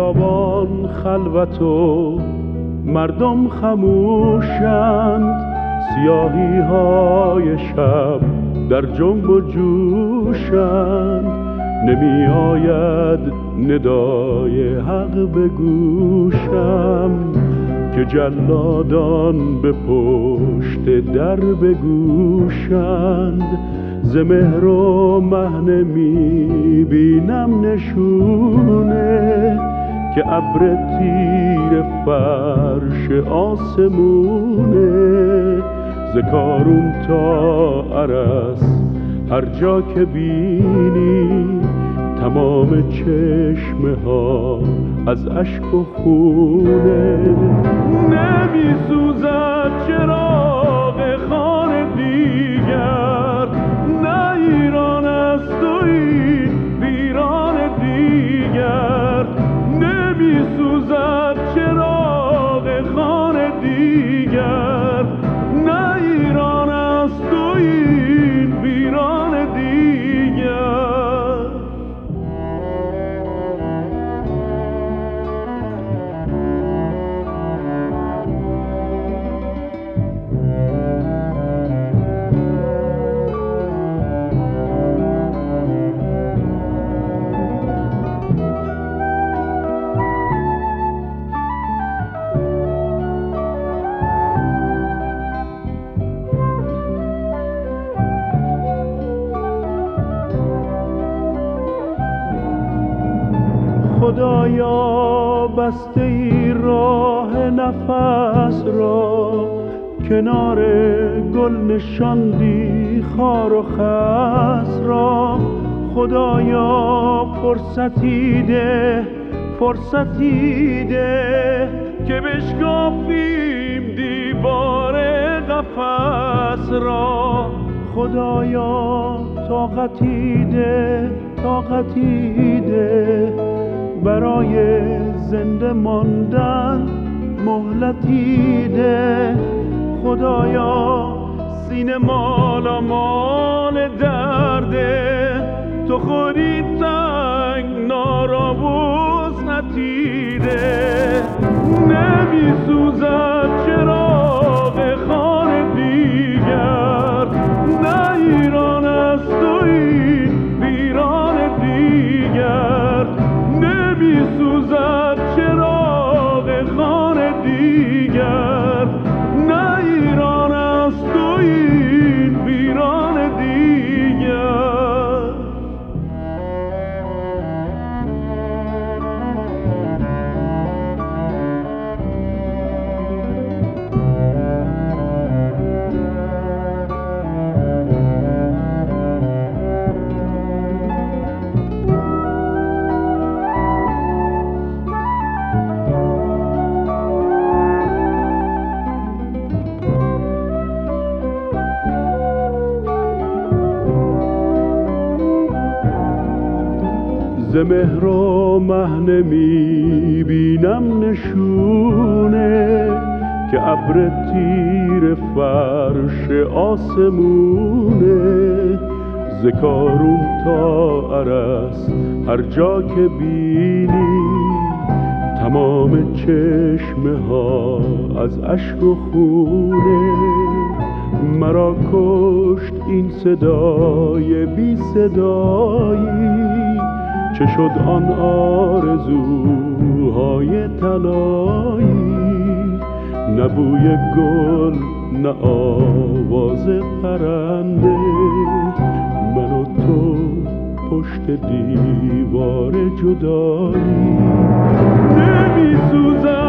بیابان خلوت و مردم خموشند، سیاهی های شب در جنب و جوشند. نمی آید ندای حق به گوشم که جلادان به پشت در بگوشند. ز مهر و مه می بینم نشونه که ابر تیر فرش آسمونه. ز کارون تا ارس هر جا که بینی تمام چشمه ها از اشک و خونه. نمی سوزد چراغ خانه دیگر، نه ایران است و این ویران دیگر. نمی سوزد چراغ خانه دیگر، نه ایران است و این ویران دیگر. خدایا بسته ای راه نفس را، کنار گل نشاندی خار و خس را. خدایا فرصتی ده، فرصتی ده که بشکافیم دیوار قفس را. خدایا طاقتی ده، طاقتی ده برای زنده ماندن مهلتی ده. خدایا سینه مالا مال درده، تو خودی تنگ ناراوز نتیده. نمی سوزد چراغ خانه دیگر، نه ایران است و این ویران دیگر. نمی سوزد چراغ خانه دیگر، نه ایران است و این ویران دیگر. ز مهر و مه نمی بینم نشونه که ابر تیر فرش آسمونه. ز کارون تا ارس هر جا که بینی تمام چشمه ها از اشک و خونه. مرا کشت این صدای بی صدایی، چه شد آن آرزوهای طلایی. نه بوی گل نه آواز پرنده، من و تو پشت دیوار جدایی. نمی سوزد